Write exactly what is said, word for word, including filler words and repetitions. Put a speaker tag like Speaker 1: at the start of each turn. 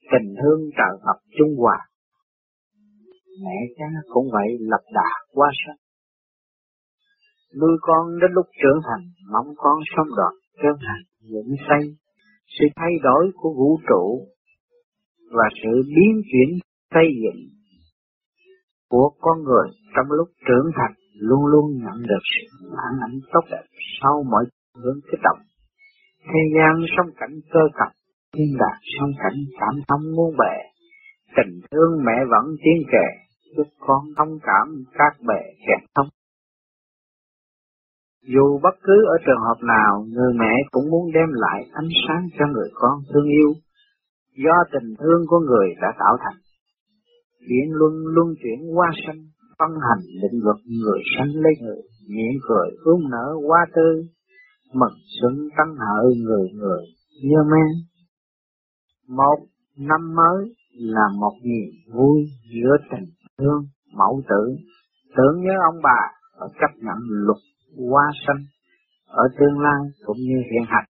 Speaker 1: tình thương trời Phật chung hòa. Mẹ cha cũng vậy, lập đà quá sân. Nuôi con đến lúc trưởng thành, mong con sống đoạn chân hành, dựng xây sự thay đổi của vũ trụ và sự biến chuyển xây dựng của con người trong lúc trưởng thành luôn luôn nhận được sự phản ảnh tốt đẹp sau mọi hướng kích động. Thế gian sống cảnh cơ cập, thiên đàng sống cảnh cảm thông muôn bề. Tình thương mẹ vẫn tiến kề, giúp con thông cảm các bề kẹt thông. Dù bất cứ ở trường hợp nào, người mẹ cũng muốn đem lại ánh sáng cho người con thương yêu, do tình thương của người đã tạo thành. Biển luân luân chuyển hoa sinh, phân hành định luật người sanh lấy người, miệng cười ươm nở hoa tươi, mừng xuân tăng hợi người người như men. Một năm mới là một niềm vui giữa tình thương mẫu tử, tưởng nhớ ông bà và chấp nhận luật hoa sinh ở tương lai cũng như hiện hành.